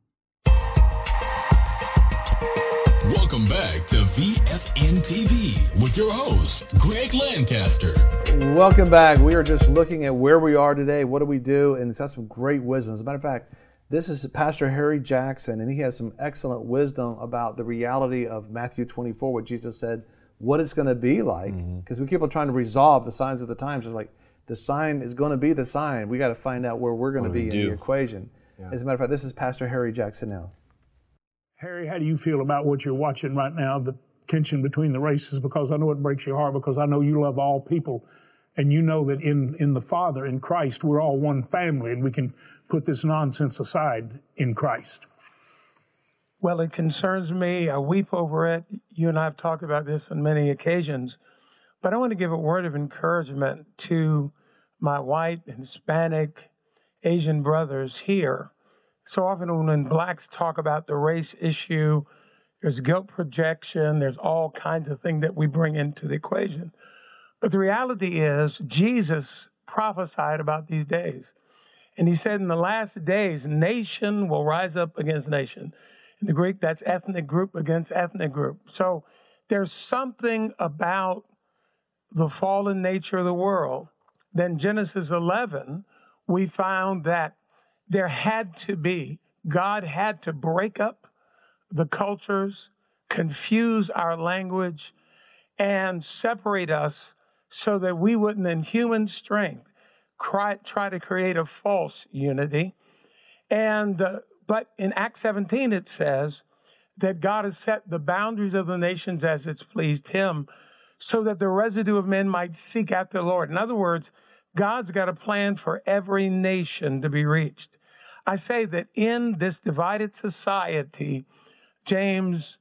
B: Welcome back to VFN TV with your host, Greg Lancaster.
A: Welcome back. We are just looking at where we are today. What do we do? And it's got some great wisdom. As a matter of fact, this is Pastor Harry Jackson, and he has some excellent wisdom about the reality of Matthew 24, what Jesus said, what it's going to be like. Because we keep on trying to resolve the signs of the times. It's like, the sign is going to be the sign. We got to find out where we're going to be in the equation. Yeah. As a matter of fact, this is Pastor Harry Jackson now.
M: Harry, how do you feel about what you're watching right now, the tension between the races? Because I know it breaks your heart, because I know you love all people, and you know that in the Father, in Christ, we're all one family, and we can put this nonsense aside in Christ.
P: Well, it concerns me. I weep over it. You and I have talked about this on many occasions. But I want to give a word of encouragement to my white, Hispanic, Asian brothers here. So often when blacks talk about the race issue, there's guilt projection, there's all kinds of things that we bring into the equation. But the reality is, Jesus prophesied about these days. And he said in the last days, nation will rise up against nation. In the Greek, that's ethnic group against ethnic group. So there's something about the fallen nature of the world. Then Genesis 11, we found that there had to be, God had to break up the cultures, confuse our language, and separate us so that we wouldn't, in human strength, try to create a false unity. And but in Acts 17, it says that God has set the boundaries of the nations as it's pleased him, so that the residue of men might seek after the Lord. In other words, God's got a plan for every nation to be reached. I say that in this divided society, James,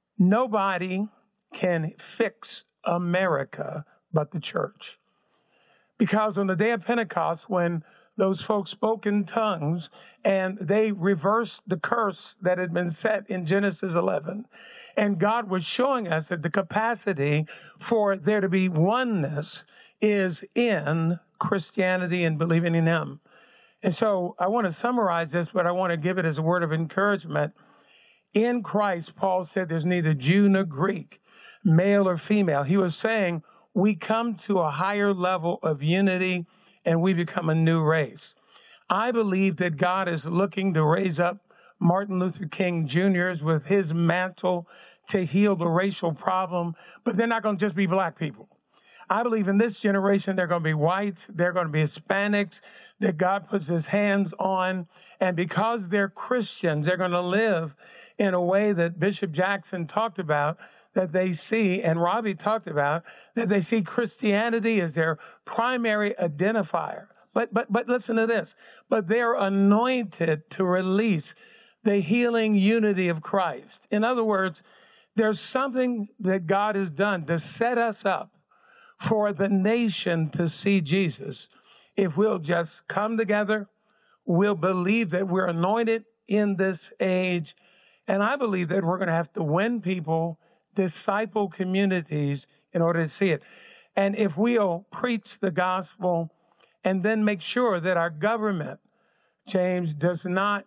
P: nobody can fix America but the church. Because on the day of Pentecost, when those folks spoke in tongues and they reversed the curse that had been set in Genesis 11, and God was showing us that the capacity for there to be oneness is in Christianity and believing in him. And so I want to summarize this, but I want to give it as a word of encouragement. In Christ, Paul said there's neither Jew nor Greek, male or female. He was saying we come to a higher level of unity and we become a new race. I believe that God is looking to raise up Martin Luther King Jr.'s with his mantle to heal the racial problem, but they're not going to just be black people. I believe in this generation, they're going to be whites, they're going to be Hispanics that God puts his hands on. And because they're Christians, they're going to live in a way that Bishop Jackson talked about, that they see, and Robbie talked about, that they see Christianity as their primary identifier. But listen to this. But they're anointed to release the healing unity of Christ. In other words, there's something that God has done to set us up for the nation to see Jesus. If we'll just come together, we'll believe that we're anointed in this age. And I believe that we're going to have to win people, disciple communities in order to see it. And if we'll preach the gospel and then make sure that our government, James, does not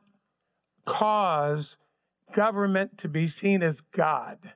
P: cause government to be seen as God.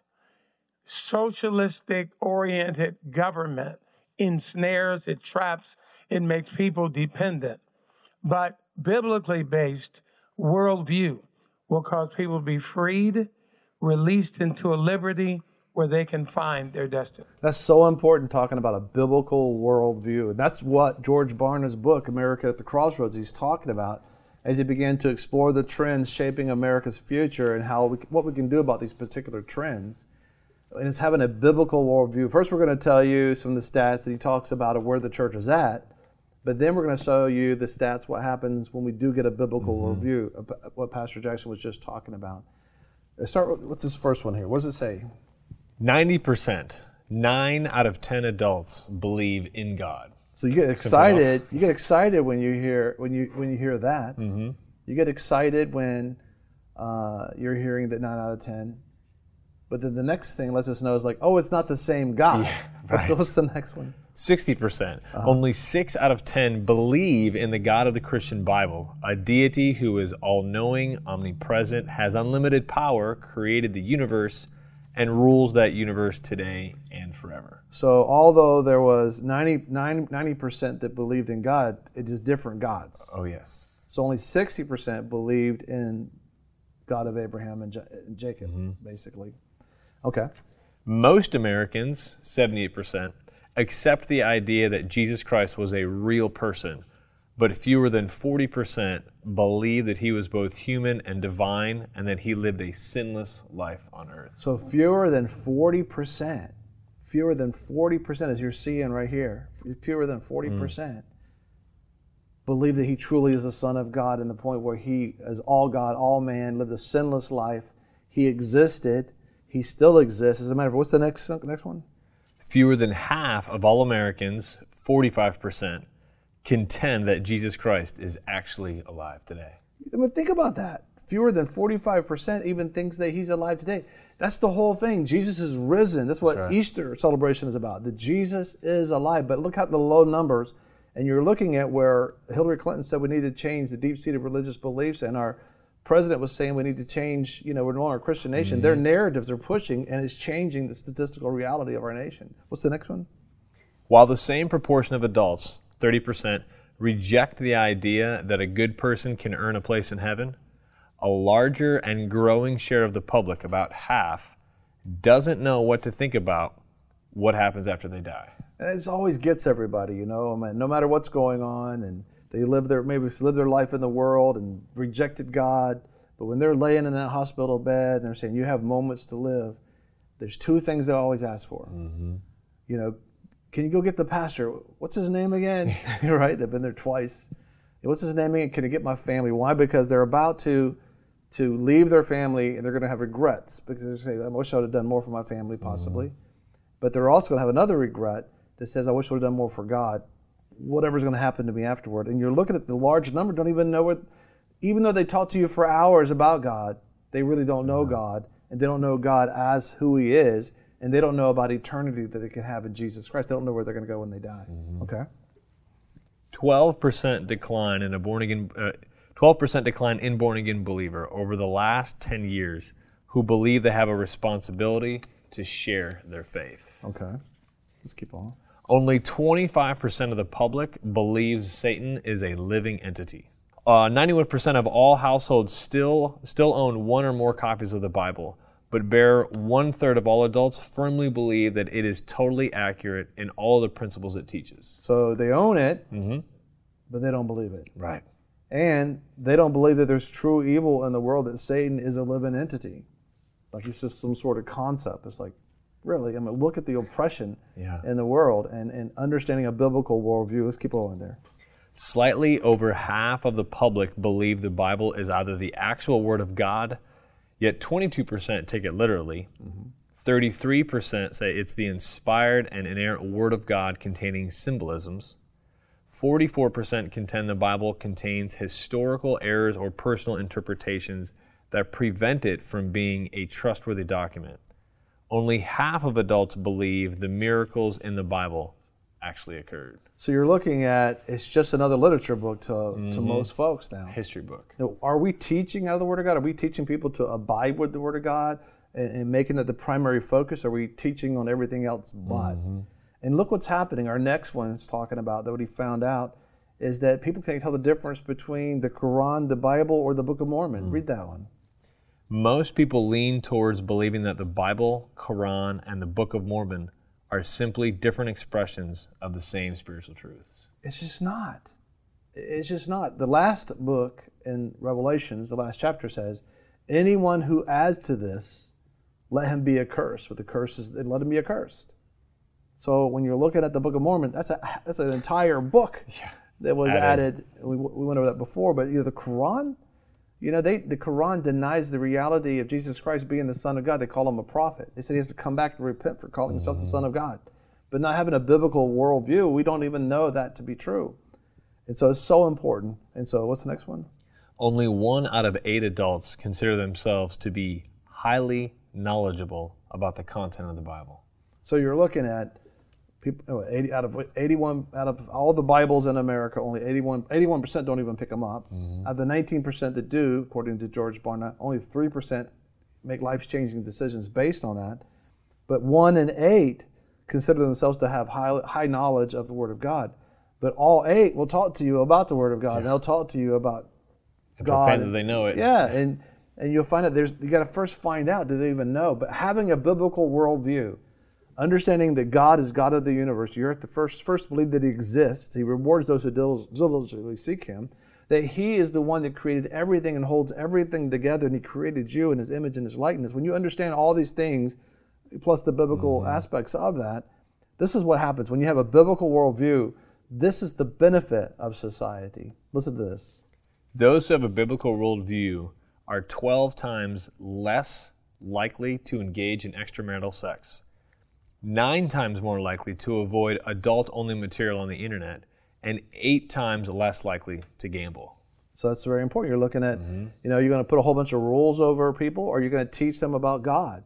P: Socialistic oriented government ensnares, it traps, it makes people dependent. But biblically based worldview will cause people to be freed, released into a liberty where they can find their destiny.
A: That's so important, talking about a biblical worldview. And that's what George Barna's book, America at the Crossroads, he's talking about as he began to explore the trends shaping America's future and what we can do about these particular trends. And it's having a biblical worldview. First, we're going to tell you some of the stats that he talks about of where the church is at. But then we're going to show you the stats, what happens when we do get a biblical worldview, what Pastor Jackson was just talking about. What's this first one here? What does it say?
T: 90%, 9 out of 10 adults believe in God.
A: So you get excited. You get excited when you hear that.
T: Mm-hmm.
A: You get excited when you're hearing that 9 out of 10. But then the next thing lets us know is like, oh, it's not the same God.
T: Yeah, right.
A: What's the next one?
T: 60%. Only 6 out of 10 believe in the God of the Christian Bible, a deity who is all-knowing, omnipresent, has unlimited power, created the universe, and rules that universe today and forever.
A: So although there was 90% that believed in God, it is different gods.
T: Oh, yes.
A: So only 60% believed in God of Abraham and Jacob, basically. Okay.
T: Most Americans, 78%, accept the idea that Jesus Christ was a real person, but fewer than 40% believe that he was both human and divine and that he lived a sinless life on earth.
A: So fewer than 40%, as you're seeing right here, fewer than 40% believe that he truly is the Son of God, in the point where he is all God, all man, lived a sinless life. He existed. He still exists. As a matter of, what's the next one?
T: Fewer than half of all Americans, 45%, contend that Jesus Christ is actually alive today.
A: I mean, think about that. Fewer than 45% even thinks that he's alive today. That's the whole thing. Jesus is risen. That's what Easter celebration is about, that Jesus is alive. But look at the low numbers, and you're looking at where Hillary Clinton said we need to change the deep-seated religious beliefs, and our president was saying we need to change, we're no longer a Christian nation. Their narratives are pushing, and it's changing the statistical reality of our nation. What's the next one?
T: While the same proportion of adults, 30%, reject the idea that a good person can earn a place in heaven, a larger and growing share of the public, about half, doesn't know what to think about what happens after they die.
A: And it always gets everybody, I mean, no matter what's going on, and they live their life in the world and rejected God, but when they're laying in that hospital bed and they're saying, you have moments to live, there's two things they always ask for. Can you go get the pastor? What's his name again? Right? They've been there twice. What's his name again? Can I get my family? Why? Because they're about to leave their family, and they're going to have regrets, because they say, I wish I would have done more for my family, possibly. But they're also going to have another regret that says, I wish I would have done more for God, whatever's going to happen to me afterward. And you're looking at the large number, don't even know what, even though they talk to you for hours about God, they really don't know God, and they don't know God as who he is, and they don't know about eternity that they can have in Jesus Christ. They don't know where they're going to go when they die. Okay.
T: 12% decline in 12% decline in born-again believer over the last 10 years who believe they have a responsibility to share their faith.
A: Okay. Let's keep on.
T: Only 25% of the public believes Satan is a living entity. 91% of all households still own one or more copies of the Bible, but 1/3 of all adults firmly believe that it is totally accurate in all the principles it teaches.
A: So they own it, but they don't believe it.
T: Right.
A: And they don't believe that there's true evil in the world, that Satan is a living entity. Like he's just some sort of concept. It's like, really, I mean, look at the oppression in the world and understanding a biblical worldview. Let's keep going there.
T: Slightly over half of the public believe the Bible is either the actual Word of God, yet 22% take it literally. 33% say it's the inspired and inerrant Word of God containing symbolisms. 44% contend the Bible contains historical errors or personal interpretations that prevent it from being a trustworthy document. Only half of adults believe the miracles in the Bible actually occurred.
A: So you're looking at, it's just another literature book to most folks now.
T: History book.
A: Now, are we teaching out of the Word of God? Are we teaching people to abide with the Word of God and making that the primary focus? Are we teaching on everything else but? And look what's happening. Our next one is talking about that what he found out is that people can't tell the difference between the Quran, the Bible, or the Book of Mormon. Read that one.
T: Most people lean towards believing that the Bible, Quran, and the Book of Mormon are simply different expressions of the same spiritual truths.
A: It's just not. It's just not. The last book in Revelations, the last chapter says, anyone who adds to this, let him be accursed. With the curses, and let him be accursed. So when you're looking at the Book of Mormon, that's an entire book that was added. We went over that before, but the Quran, the Quran denies the reality of Jesus Christ being the Son of God. They call him a prophet. They said he has to come back and repent for calling himself the Son of God. but not having a biblical worldview, we don't even know that to be true. And so it's so important. And so what's the next one?
T: Only 1 out of 8 adults consider themselves to be highly knowledgeable about the content of the Bible.
A: So you're looking at people, 80 out of all the Bibles in America, only 81% don't even pick them up. Out of the 19% that do, according to George Barna, only 3% make life-changing decisions based on that. But 1 in 8 consider themselves to have high knowledge of the Word of God. But all 8 will talk to you about the Word of God. And they'll talk to you about God.
T: That they know it.
A: Yeah, and you'll find out you got to first find out, do they even know? But having a biblical worldview, understanding that God is God of the universe, you have to first believe that He exists. He rewards those who diligently seek Him. That He is the one that created everything and holds everything together, and He created you in His image and His likeness. When you understand all these things, plus the biblical aspects of that, this is what happens. When you have a biblical worldview, this is the benefit of society. Listen to this.
T: Those who have a biblical worldview are 12 times less likely to engage in extramarital sex, 9 times more likely to avoid adult-only material on the internet, and 8 times less likely to gamble.
A: So that's very important. You're looking at, you're going to put a whole bunch of rules over people, or you're going to teach them about God.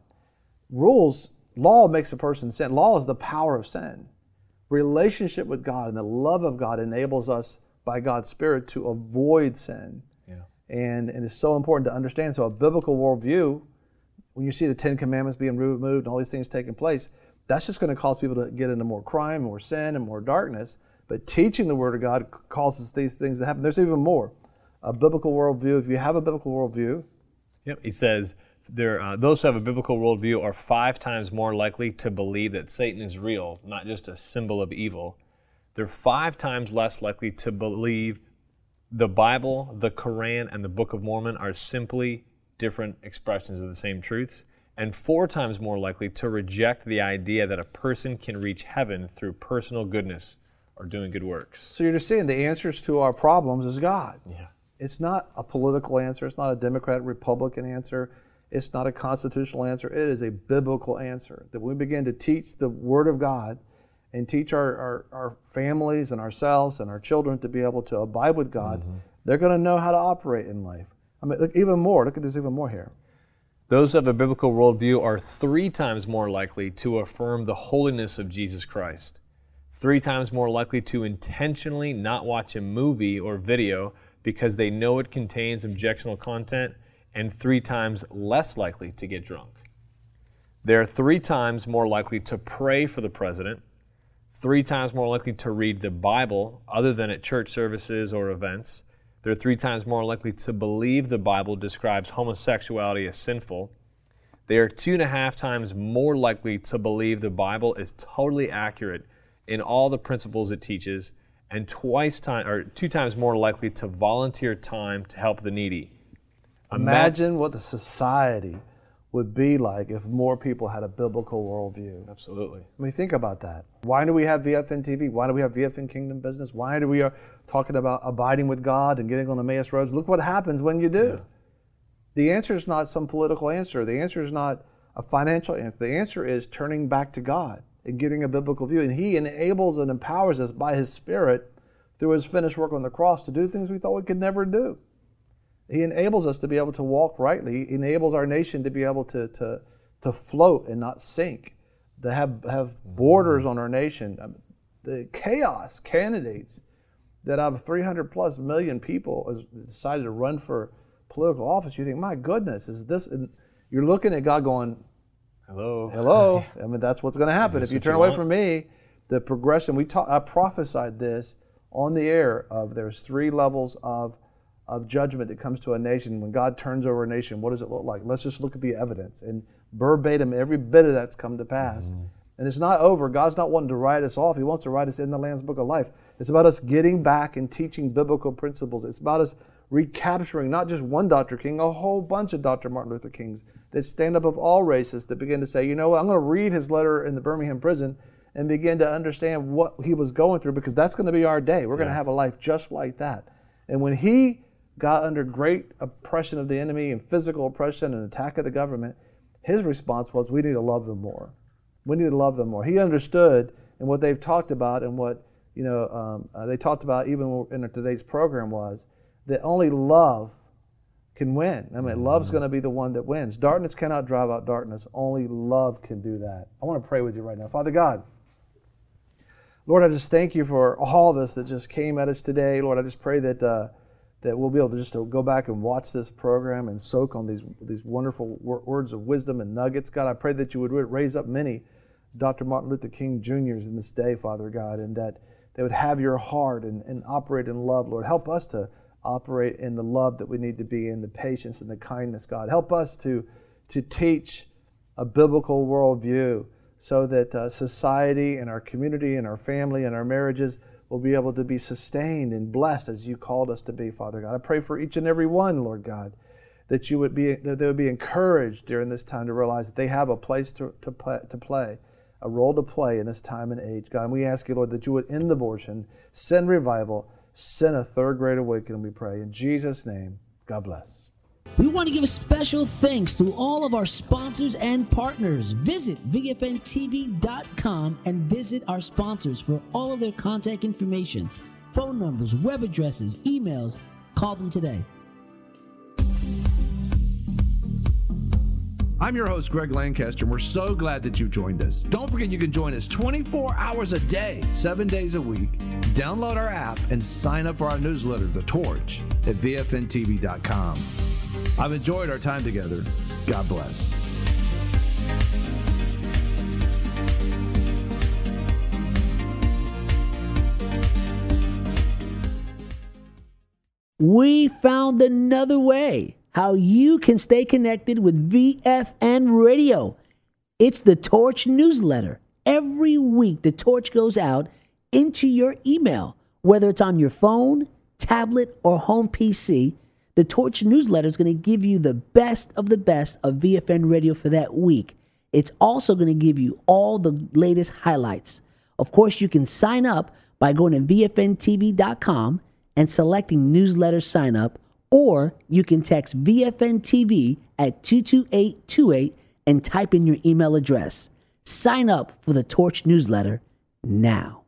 A: Law makes a person sin. Law is the power of sin. Relationship with God and the love of God enables us by God's Spirit to avoid sin.
T: Yeah.
A: And it's so important to understand. So a biblical worldview, when you see the 10 Commandments being removed and all these things taking place, that's just going to cause people to get into more crime, more sin, and more darkness. But teaching the Word of God causes these things to happen. There's even more. A biblical worldview, if you have a biblical worldview.
T: Yep, he says, those who have a biblical worldview are 5 times more likely to believe that Satan is real, not just a symbol of evil. They're 5 times less likely to believe the Bible, the Quran, and the Book of Mormon are simply different expressions of the same truths, and 4 times more likely to reject the idea that a person can reach heaven through personal goodness or doing good works.
A: So you're just saying the answers to our problems is God.
T: Yeah.
A: It's not a political answer. It's not a Democrat, Republican answer. It's not a constitutional answer. It is a biblical answer. That when we begin to teach the Word of God and teach our families and ourselves and our children to be able to abide with God, they're going to know how to operate in life. I mean, look at this even more here.
T: Those who have a biblical worldview are 3 times more likely to affirm the holiness of Jesus Christ, 3 times more likely to intentionally not watch a movie or video because they know it contains objectionable content, and 3 times less likely to get drunk. They're 3 times more likely to pray for the president, 3 times more likely to read the Bible other than at church services or events. They're 3 times more likely to believe the Bible describes homosexuality as sinful. They are 2.5 times more likely to believe the Bible is totally accurate in all the principles it teaches, and 2 times more likely to volunteer time to help the needy.
A: Imagine what the society would be like if more people had a biblical worldview.
T: Absolutely.
A: I mean, think about that. Why do we have VFN TV? Why do we have VFN Kingdom Business? Why do we are talking about abiding with God and getting on the Emmaus roads? Look what happens when you do. Yeah. The answer is not some political answer. The answer is not a financial answer. The answer is turning back to God and getting a biblical view. And He enables and empowers us by His Spirit through His finished work on the cross to do things we thought we could never do. He enables us to be able to walk rightly. He enables our nation to be able to float and not sink, to have borders on our nation. The chaos candidates that out of 300 plus million people decided to run for political office, you think, my goodness, is this? And you're looking at God going, hello. I mean, that's what's going to happen. If you turn away from me, the progression, I prophesied this on the air of there's 3 levels of judgment that comes to a nation. When God turns over a nation, what does it look like? Let's just look at the evidence. And verbatim, every bit of that's come to pass. And it's not over. God's not wanting to write us off. He wants to write us in the Lamb's Book of Life. It's about us getting back and teaching biblical principles. It's about us recapturing not just one Dr. King, a whole bunch of Dr. Martin Luther Kings that stand up of all races that begin to say, you know what, I'm going to read his letter in the Birmingham prison and begin to understand what he was going through, because that's going to be our day. We're going to have a life just like that. And when he got under great oppression of the enemy and physical oppression and attack of the government, his response was, we need to love them more. We need to love them more. He understood And what they've talked about and what they talked about even in today's program was that only love can win. I mean, love's going to be the one that wins. Darkness cannot drive out darkness. Only love can do that. I want to pray with you right now. Father God, Lord, I just thank you for all this that just came at us today. Lord, I just pray that that we'll be able to just go back and watch this program and soak on these wonderful words of wisdom and nuggets. God, I pray that you would raise up many Dr. Martin Luther King Jr.'s in this day, Father God, and that they would have your heart and operate in love. Lord, help us to operate in the love that we need to be in, the patience and the kindness, God. Help us to teach a biblical worldview so that society and our community and our family and our marriages will be able to be sustained and blessed as you called us to be, Father God. I pray for each and every one, Lord God, that they would be encouraged during this time to realize that they have a place to play, a role to play in this time and age, God. And we ask you, Lord, that you would end abortion, send revival, send a third great awakening, we pray. In Jesus' name, God bless.
S: We want to give a special thanks to all of our sponsors and partners. Visit VFNTV.com and visit our sponsors for all of their contact information, phone numbers, web addresses, emails. Call them today.
I: I'm your host, Greg Lancaster, and we're so glad that you've joined us. Don't forget you can join us 24 hours a day, 7 days a week. Download our app and sign up for our newsletter, The Torch, at VFNTV.com. I've enjoyed our time together. God bless.
S: We found another way how you can stay connected with VFN Radio. It's the Torch newsletter. Every week, the Torch goes out into your email, whether it's on your phone, tablet, or home PC. The Torch newsletter is going to give you the best of VFN Radio for that week. It's also going to give you all the latest highlights. Of course, you can sign up by going to VFNTV.com and selecting newsletter sign up, or you can text VFN-TV at 22828 and type in your email address. Sign up for the Torch newsletter now.